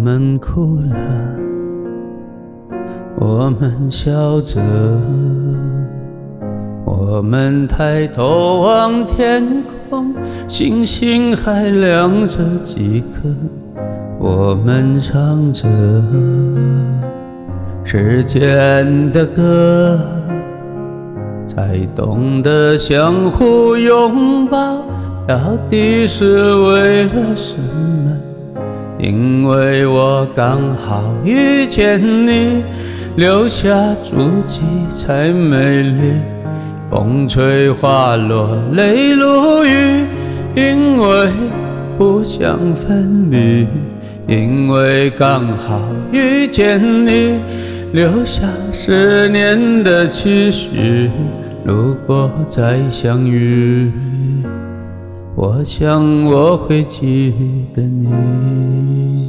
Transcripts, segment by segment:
们哭了，我们笑着，我们抬头望天空，星星还亮着几颗，我们唱着时间的歌，才懂得相互拥抱，到底是为了什么？因为我刚好遇见你，留下足迹才美丽。风吹花落泪如雨，因为不想分离，因为刚好遇见你，留下10年的期许。如果再相遇，我想我会记得你。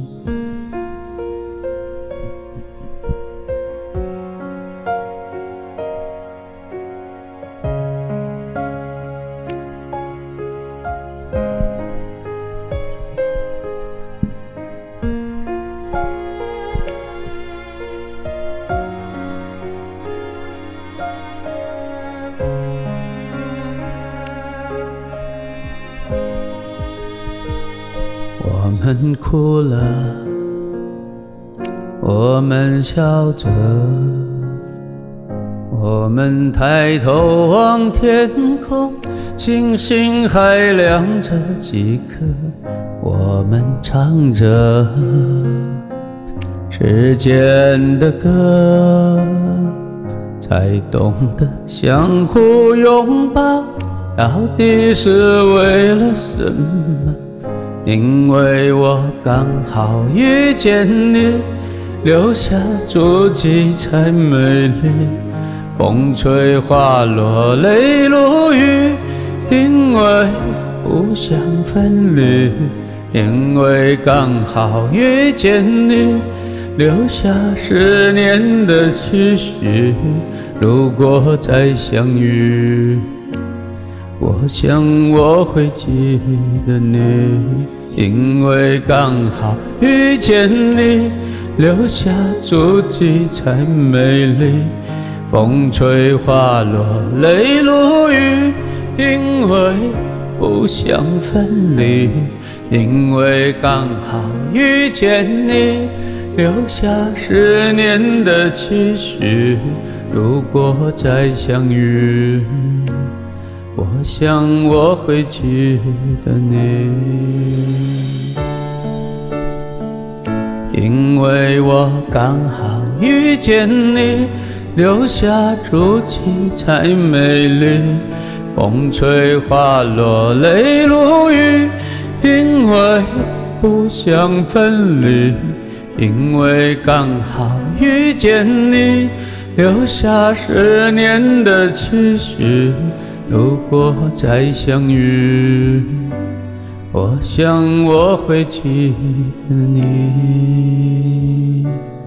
我们哭了，我们笑着，我们抬头望天空，星星还亮着几颗，我们唱着时间的歌，才懂得相互拥抱，到底是为了什么？因为我刚好遇见你，留下足迹才美丽。风吹花落泪如雨，因为不想分离，因为刚好遇见你，留下10年的期许。如果再相遇，我想我会记得你，因为刚好遇见你，留下足迹才美丽。风吹花落泪如雨，因为不想分离，因为刚好遇见你，留下10年的期许。如果再相遇，我想我会记得你，因为我刚好遇见你，留下足迹才美丽。风吹花落泪如雨，因为不想分离，因为刚好遇见你，留下10年的期许。如果再相遇，我想我会记得你。